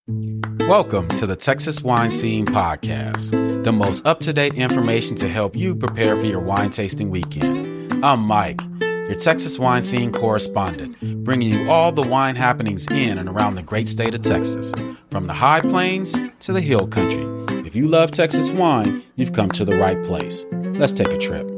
Welcome to the Texas Wine Scene Podcast, the most up-to-date information to help you prepare for your wine tasting weekend. I'm Mike, your Texas Wine Scene correspondent, bringing you all the wine happenings in and around the great state of Texas, from the high plains to the hill country. If you love Texas wine, you've come to the right place. Let's take a trip.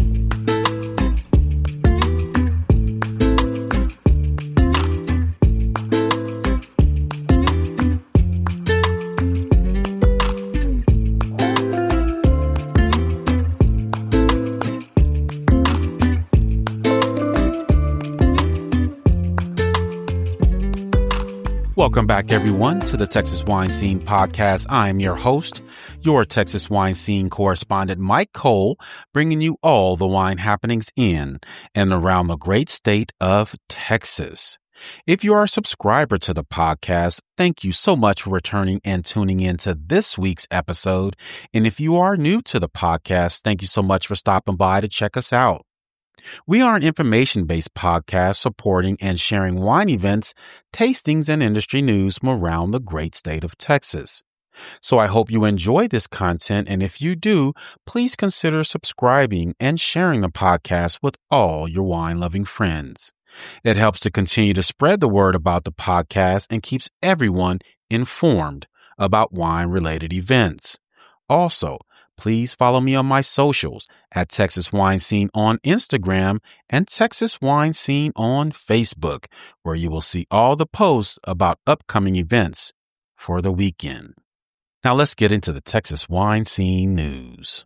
Welcome back, everyone, to the Texas Wine Scene Podcast. I am your host, your Texas Wine Scene correspondent, Mike Cole, bringing you all the wine happenings in and around the great state of Texas. If you are a subscriber to the podcast, thank you so much for returning and tuning in to this week's episode. And if you are new to the podcast, thank you so much for stopping by to check us out. We are an information-based podcast supporting and sharing wine events, tastings, and industry news from around the great state of Texas. So I hope you enjoy this content, and if you do, please consider subscribing and sharing the podcast with all your wine-loving friends. It helps to continue to spread the word about the podcast and keeps everyone informed about wine-related events. Also, please follow me on my socials at Texas Wine Scene on Instagram and Texas Wine Scene on Facebook, where you will see all the posts about upcoming events for the weekend. Now let's get into the Texas Wine Scene news.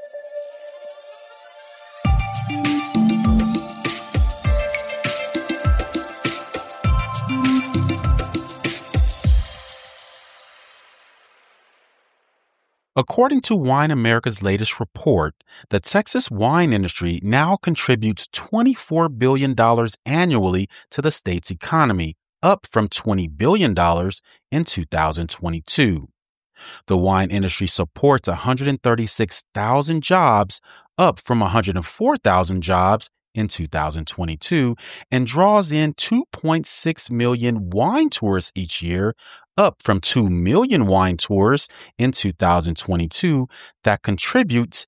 According to Wine America's latest report, the Texas wine industry now contributes $24 billion annually to the state's economy, up from $20 billion in 2022. The wine industry supports 136,000 jobs, up from 104,000 jobs in 2022, and draws in 2.6 million wine tourists each year, up from 2 million wine tourists in 2022, that contributes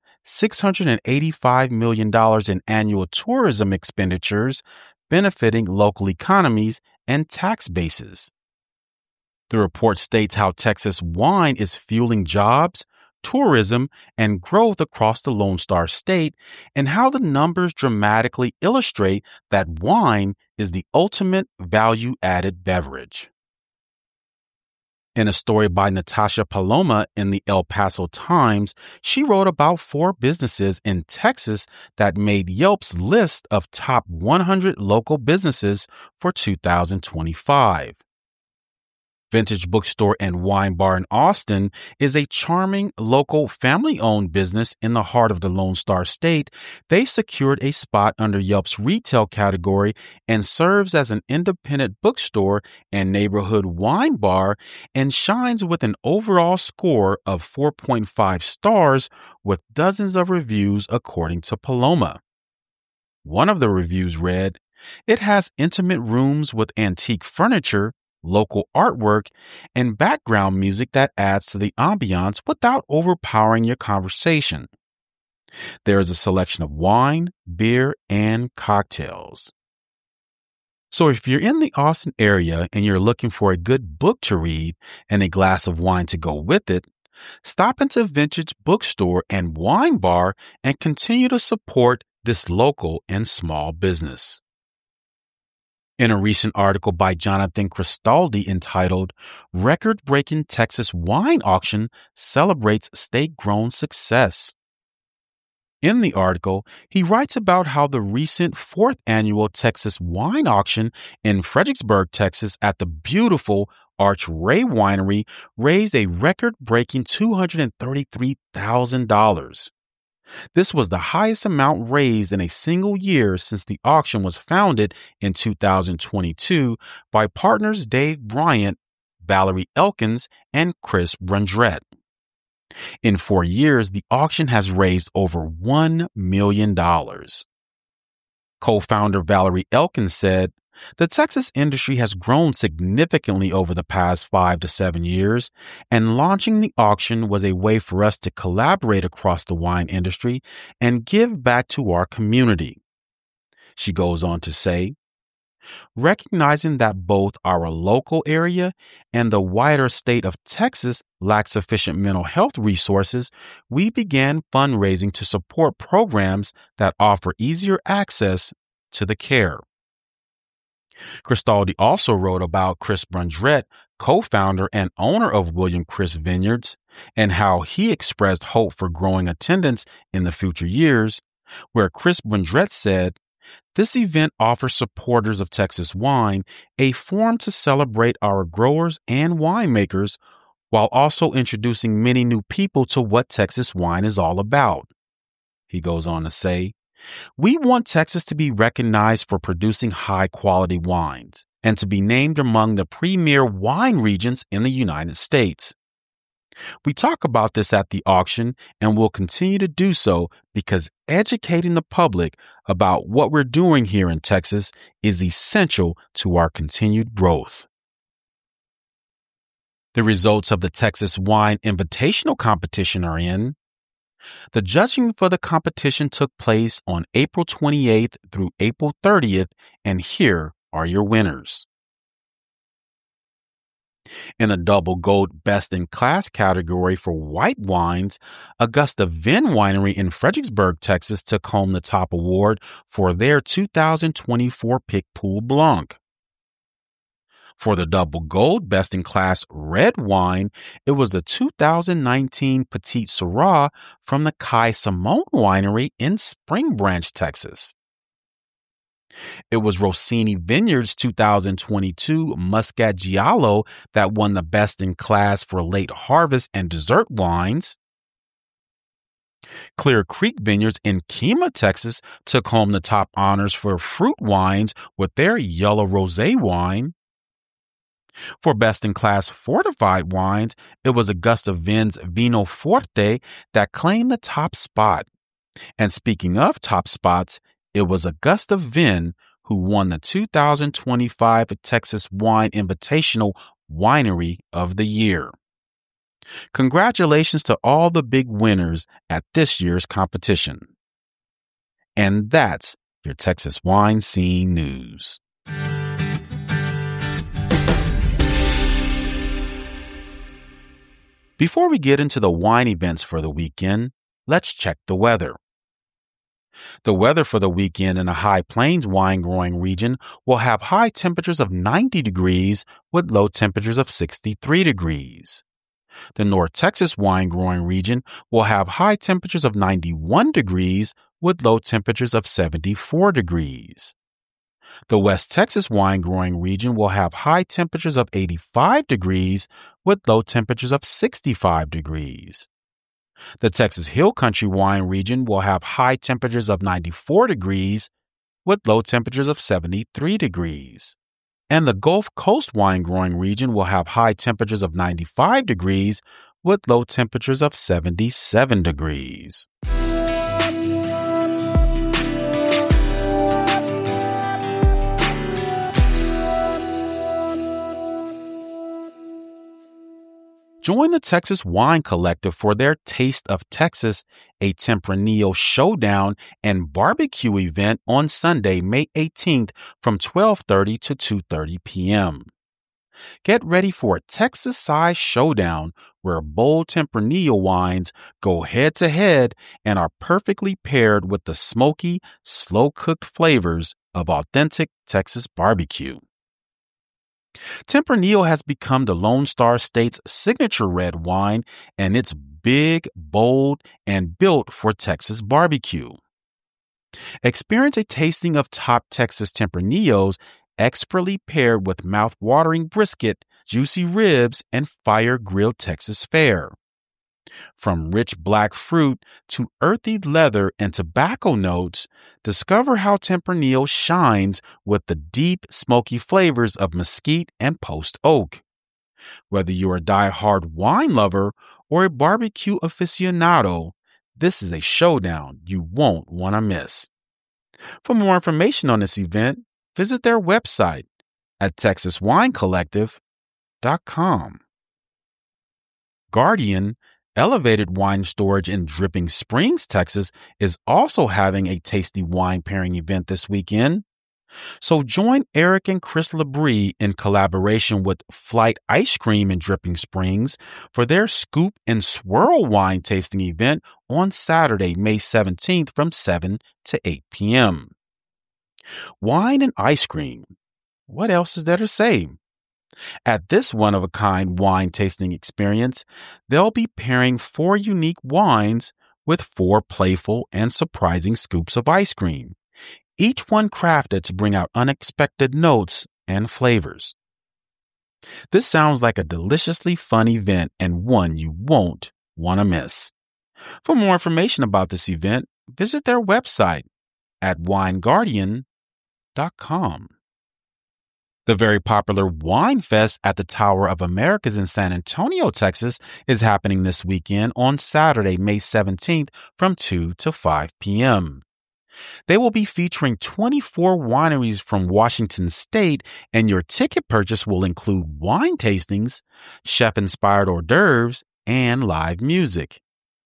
$685 million in annual tourism expenditures, benefiting local economies and tax bases. The report states how Texas wine is fueling jobs, tourism, and growth across the Lone Star State, and how the numbers dramatically illustrate that wine is the ultimate value-added beverage. In a story by Natasha Paloma in the El Paso Times, she wrote about 4 businesses in Texas that made Yelp's list of top 100 local businesses for 2025. Vintage Bookstore and Wine Bar in Austin is a charming local family-owned business in the heart of the Lone Star State. They secured a spot under Yelp's retail category and serves as an independent bookstore and neighborhood wine bar, and shines with an overall score of 4.5 stars with dozens of reviews, according to Paloma. One of the reviews read, "It has intimate rooms with antique furniture, local artwork, and background music that adds to the ambiance without overpowering your conversation. There is a selection of wine, beer, and cocktails." So if you're in the Austin area and you're looking for a good book to read and a glass of wine to go with it, stop into Vintage Bookstore and Wine Bar and continue to support this local and small business. In a recent article by Jonathan Cristaldi entitled "Record-Breaking Texas Wine Auction Celebrates State-Grown Success," in the article, he writes about how the recent 4th annual Texas Wine Auction in Fredericksburg, Texas at the beautiful Arch Ray Winery raised a record-breaking $233,000. This was the highest amount raised in a single year since the auction was founded in 2022 by partners Dave Bryant, Valerie Elkins, and Chris Brundrett. In 4 years, the auction has raised over $1 million. Co-founder Valerie Elkins said, The Texas industry has grown significantly over the past 5 to 7 years, and launching the auction was a way for us to collaborate across the wine industry and give back to our community. She goes on to say, recognizing that both our local area and the wider state of Texas lack sufficient mental health resources, we began fundraising to support programs that offer easier access to the care. Cristaldi also wrote about Chris Brundrett, co-founder and owner of William Chris Vineyards, and how he expressed hope for growing attendance in the future years, where Chris Brundrett said, "This event offers supporters of Texas wine a forum to celebrate our growers and winemakers while also introducing many new people to what Texas wine is all about." He goes on to say, "We want Texas to be recognized for producing high-quality wines and to be named among the premier wine regions in the United States. We talk about this at the auction and will continue to do so because educating the public about what we're doing here in Texas is essential to our continued growth." The results of the Texas Wine Invitational Competition are in. The judging for the competition took place on April 28th through April 30th, and here are your winners. In the double gold best in class category for white wines, Augusta Vin Winery in Fredericksburg, Texas took home the top award for their 2024 Picpoul Blanc. For the double gold best in class red wine, it was the 2019 Petit Syrah from the Kai Simone Winery in Spring Branch, Texas. It was Rossini Vineyards' 2022 Muscat Giallo that won the best in class for late harvest and dessert wines. Clear Creek Vineyards in Kemah, Texas took home the top honors for fruit wines with their yellow rosé wine. For best in class fortified wines, it was Augusta Vin's Vino Forte that claimed the top spot. And speaking of top spots, it was Augusta Vin who won the 2025 Texas Wine Invitational Winery of the Year. Congratulations to all the big winners at this year's competition. And that's your Texas wine scene news. Before we get into the wine events for the weekend, let's check the weather. The weather for the weekend in the High Plains wine growing region will have high temperatures of 90 degrees with low temperatures of 63 degrees. The North Texas wine growing region will have high temperatures of 91 degrees with low temperatures of 74 degrees. The West Texas wine growing region will have high temperatures of 85 degrees with low temperatures of 65 degrees. The Texas Hill Country wine region will have high temperatures of 94 degrees with low temperatures of 73 degrees. And the Gulf Coast wine growing region will have high temperatures of 95 degrees with low temperatures of 77 degrees. Join the Texas Wine Collective for their Taste of Texas, a Tempranillo showdown and barbecue event on Sunday, May 18th from 12:30 to 2:30 p.m. Get ready for a Texas-sized showdown where bold Tempranillo wines go head-to-head and are perfectly paired with the smoky, slow-cooked flavors of authentic Texas barbecue. Tempranillo has become the Lone Star State's signature red wine, and it's big, bold, and built for Texas barbecue. Experience a tasting of top Texas Tempranillos expertly paired with mouth-watering brisket, juicy ribs, and fire-grilled Texas fare. From rich black fruit to earthy leather and tobacco notes, discover how Tempranillo shines with the deep, smoky flavors of mesquite and post oak. Whether you're a die-hard wine lover or a barbecue aficionado, this is a showdown you won't want to miss. For more information on this event, visit their website at texaswinecollective.com. Guardian Elevated Wine Storage in Dripping Springs, Texas, is also having a tasty wine pairing event this weekend. So join Eric and Chris Labrie in collaboration with Flight Ice Cream in Dripping Springs for their Scoop and Swirl wine tasting event on Saturday, May 17th from 7 to 8 p.m. Wine and ice cream. What else is there to say? At this one-of-a-kind wine tasting experience, they'll be pairing 4 unique wines with 4 playful and surprising scoops of ice cream, each one crafted to bring out unexpected notes and flavors. This sounds like a deliciously fun event and one you won't want to miss. For more information about this event, visit their website at wineguardian.com. The very popular Wine Fest at the Tower of Americas in San Antonio, Texas, is happening this weekend on Saturday, May 17th from 2 to 5 p.m. They will be featuring 24 wineries from Washington State, and your ticket purchase will include wine tastings, chef-inspired hors d'oeuvres, and live music.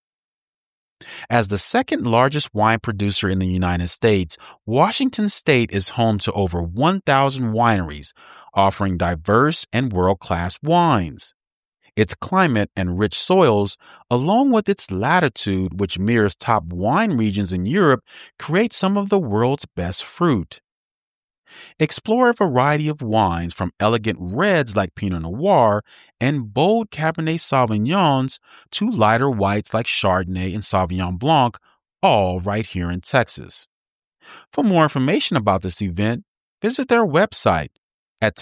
As the second largest wine producer in the United States, Washington State is home to over 1,000 wineries, offering diverse and world-class wines. Its climate and rich soils, along with its latitude, which mirrors top wine regions in Europe, create some of the world's best fruit. Explore a variety of wines from elegant reds like Pinot Noir and bold Cabernet Sauvignons to lighter whites like Chardonnay and Sauvignon Blanc, all right here in Texas. For more information about this event, visit their website at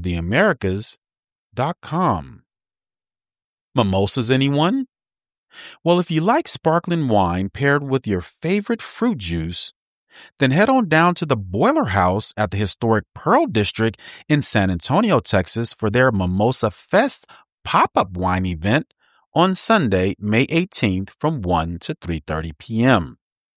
toweroftheamericas.com. Mimosas, anyone? Well, if you like sparkling wine paired with your favorite fruit juice, then head on down to the Boiler House at the historic Pearl District in San Antonio, Texas for their Mimosa Fest pop-up wine event on Sunday, May 18th from 1 to 3:30 p.m.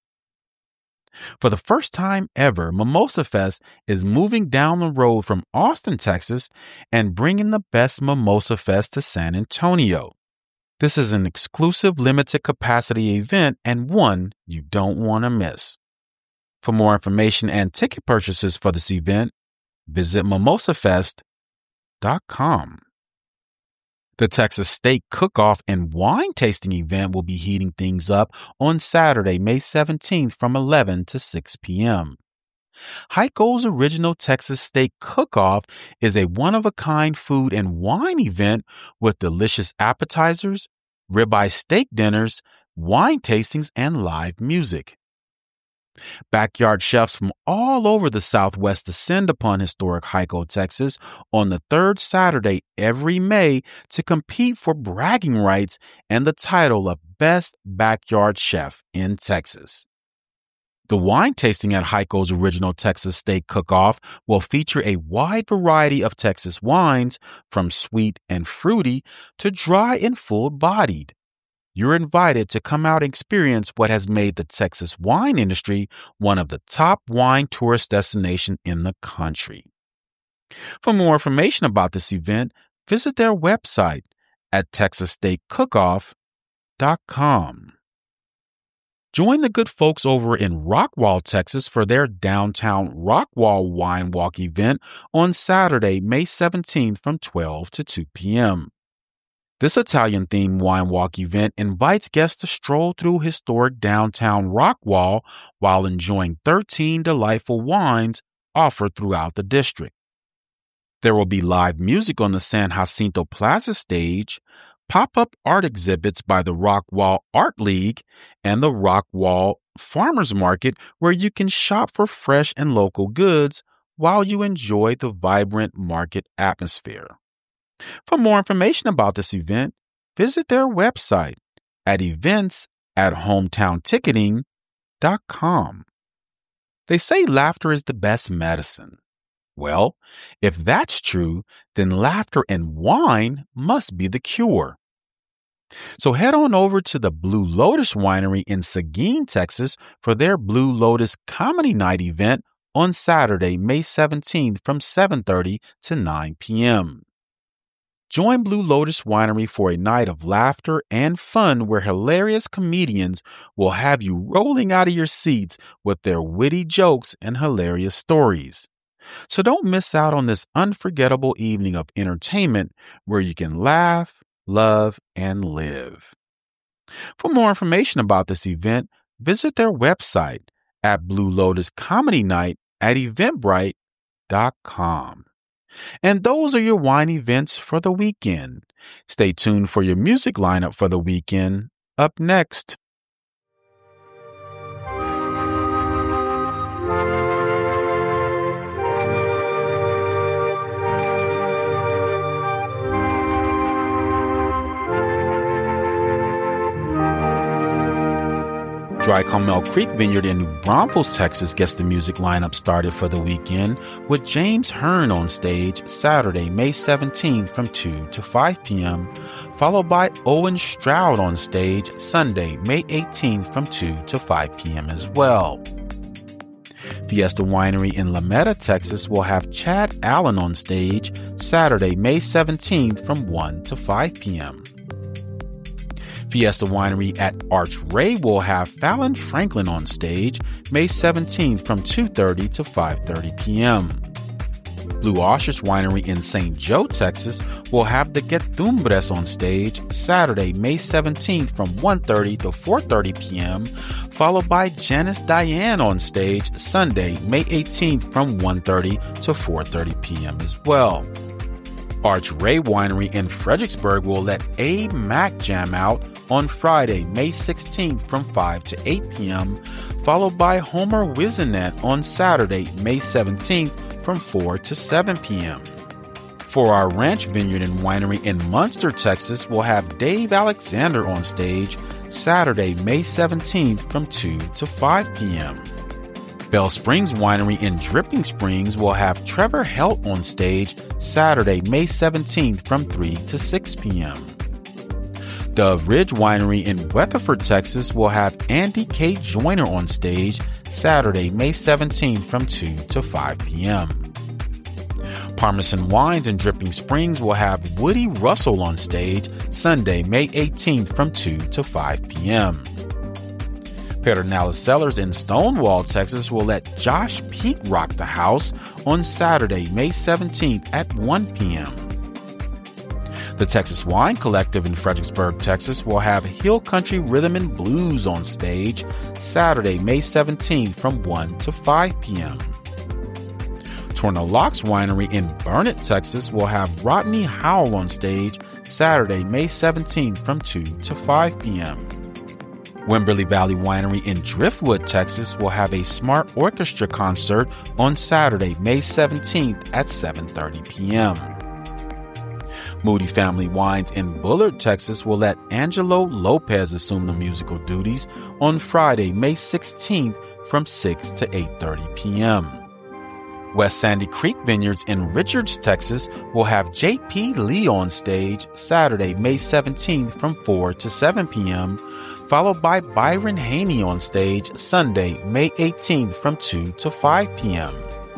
For the first time ever, Mimosa Fest is moving down the road from Austin, Texas, and bringing the best Mimosa Fest to San Antonio. This is an exclusive limited capacity event and one you don't want to miss. For more information and ticket purchases for this event, visit mimosafest.com. The Texas Steak Cook-Off and Wine Tasting event will be heating things up on Saturday, May 17th from 11 to 6 p.m. Heiko's Original Texas Steak Cook-Off is a one-of-a-kind food and wine event with delicious appetizers, ribeye steak dinners, wine tastings, and live music. Backyard chefs from all over the Southwest descend upon historic Heiko, Texas on the third Saturday every May to compete for bragging rights and the title of Best Backyard Chef in Texas. The wine tasting at Heiko's Original Texas Steak Cook-Off will feature a wide variety of Texas wines, from sweet and fruity to dry and full-bodied. You're invited to come out and experience what has made the Texas wine industry one of the top wine tourist destinations in the country. For more information about this event, visit their website at texassteakcookoff.com. Join the good folks over in Rockwall, Texas for their Downtown Rockwall Wine Walk event on Saturday, May 17th from 12 to 2 p.m. This Italian-themed wine walk event invites guests to stroll through historic downtown Rockwall while enjoying 13 delightful wines offered throughout the district. There will be live music on the San Jacinto Plaza stage, pop-up art exhibits by the Rockwall Art League, and the Rockwall Farmers Market, where you can shop for fresh and local goods while you enjoy the vibrant market atmosphere. For more information about this event, visit their website at events@hometownticketing.com. They say laughter is the best medicine. Well, if that's true, then laughter and wine must be the cure. So head on over to the Blue Lotus Winery in Seguin, Texas for their Blue Lotus Comedy Night event on Saturday, May 17th from 7:30 to 9 p.m. Join Blue Lotus Winery for a night of laughter and fun where hilarious comedians will have you rolling out of your seats with their witty jokes and hilarious stories. So don't miss out on this unforgettable evening of entertainment where you can laugh, love, and live. For more information about this event, visit their website at Blue Lotus Comedy Night at eventbrite.com. And those are your wine events for the weekend. Stay tuned for your music lineup for the weekend. Up next. Dry Carmel Creek Vineyard in New Braunfels, Texas gets the music lineup started for the weekend with James Hearn on stage Saturday, May 17th from 2 to 5 p.m., followed by Owen Stroud on stage Sunday, May 18th from 2 to 5 p.m. as well. Fiesta Winery in Lametta, Texas will have Chad Allen on stage Saturday, May 17th from 1 to 5 p.m. Fiesta Winery at Arch Ray will have Fallon Franklin on stage May 17th from 2:30 to 5:30 p.m. Blue Ostrich Winery in St. Joe, Texas will have the Getumbres on stage Saturday, May 17th from 1:30 to 4:30 p.m., followed by Janice Diane on stage Sunday, May 18th from 1:30 to 4:30 p.m. as well. Arch Ray Winery in Fredericksburg will let Abe Mack jam out on Friday, May 16th from 5 to 8 p.m., followed by Homer Wizenet on Saturday, May 17th from 4 to 7 p.m. For our Ranch Vineyard and Winery in Munster, Texas, we'll have Dave Alexander on stage Saturday, May 17th from 2 to 5 p.m. Bell Springs Winery in Dripping Springs will have Trevor Helt on stage Saturday, May 17th from 3 to 6 p.m. Dove Ridge Winery in Weatherford, Texas will have Andy K. Joyner on stage Saturday, May 17th from 2 to 5 p.m. Parmesan Wines in Dripping Springs will have Woody Russell on stage Sunday, May 18th from 2 to 5 p.m. Pedernales Cellars in Stonewall, Texas will let Josh Peak rock the house on Saturday, May 17th at 1 p.m. The Texas Wine Collective in Fredericksburg, Texas will have Hill Country Rhythm and Blues on stage Saturday, May 17th from 1 to 5 p.m. Torno Locks Winery in Burnett, Texas will have Rodney Howell on stage Saturday, May 17th from 2 to 5 p.m. Wimberley Valley Winery in Driftwood, Texas will have a Smart Orchestra concert on Saturday, May 17th at 7:30 p.m. Moody Family Wines in Bullard, Texas will let Angelo Lopez assume the musical duties on Friday, May 16th from 6 to 8:30 p.m. West Sandy Creek Vineyards in Richards, Texas will have J.P. Lee on stage Saturday, May 17th from 4 to 7 p.m., followed by Byron Haney on stage Sunday, May 18th from 2 to 5 p.m.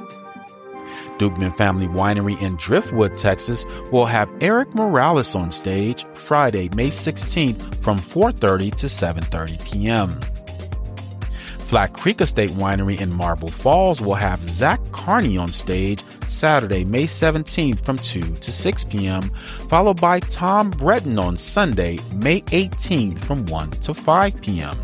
Dugman Family Winery in Driftwood, Texas will have Eric Morales on stage Friday, May 16th from 4:30 to 7:30 p.m. Flat Creek Estate Winery in Marble Falls will have Zach Carney on stage Saturday, May 17th from 2 to 6 p.m., followed by Tom Breton on Sunday, May 18th from 1 to 5 p.m.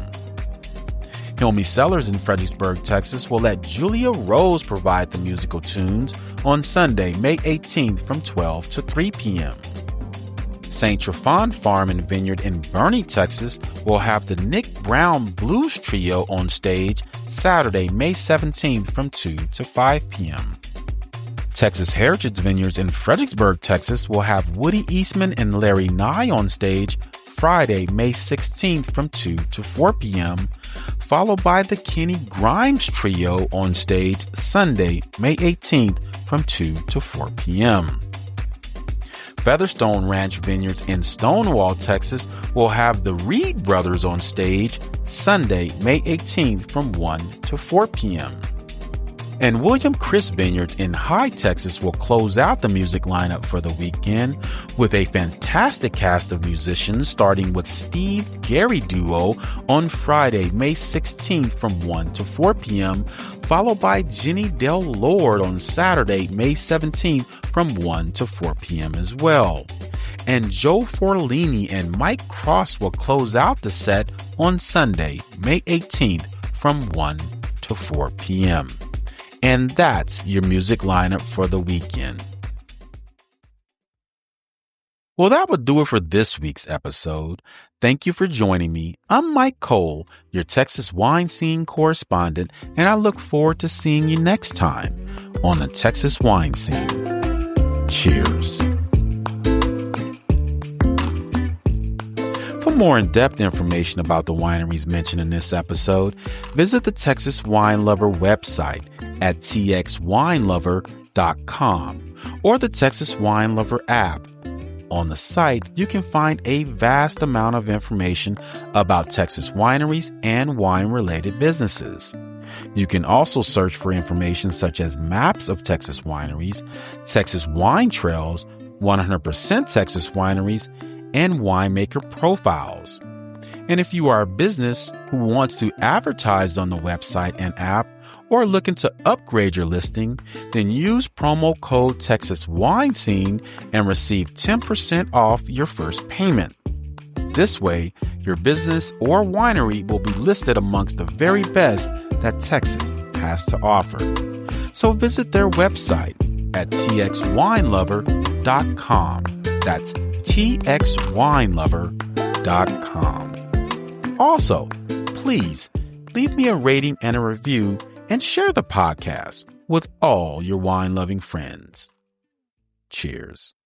Hilmy Cellars in Fredericksburg, Texas will let Julia Rose provide the musical tunes on Sunday, May 18th from 12 to 3 p.m. St. Trefon Farm and Vineyard in Boerne, Texas will have the Nick Brown Blues Trio on stage Saturday, May 17th from 2 to 5 p.m. Texas Heritage Vineyards in Fredericksburg, Texas will have Woody Eastman and Larry Nye on stage Friday, May 16th from 2 to 4 p.m., followed by the Kenny Grimes Trio on stage Sunday, May 18th from 2 to 4 p.m. Featherstone Ranch Vineyards in Stonewall, Texas will have the Reed Brothers on stage Sunday, May 18th from 1 to 4 p.m. And William Chris Vineyards in High Texas will close out the music lineup for the weekend with a fantastic cast of musicians, starting with Steve Gary Duo on Friday, May 16th from 1 to 4 p.m., followed by Jenny Del Lord on Saturday, May 17th from 1 to 4 p.m. as well. And Joe Forlini and Mike Cross will close out the set on Sunday, May 18th from 1 to 4 p.m. And that's your music lineup for the weekend. Well, that would do it for this week's episode. Thank you for joining me. I'm Mike Cole, your Texas wine scene correspondent, and I look forward to seeing you next time on the Texas Wine Scene. Cheers. For more in-depth information about the wineries mentioned in this episode, visit the Texas Wine Lover website at txwinelover.com or the Texas Wine Lover app. On the site, you can find a vast amount of information about Texas wineries and wine-related businesses. You can also search for information such as maps of Texas wineries, Texas wine trails, 100% Texas wineries, and winemaker profiles. And if you are a business who wants to advertise on the website and app or looking to upgrade your listing, then use promo code TexasWineScene and receive 10% off your first payment. This way, your business or winery will be listed amongst the very best that Texas has to offer. So visit their website at txwinelover.com. That's txwinelover.com. Also, please leave me a rating and a review and share the podcast with all your wine-loving friends. Cheers.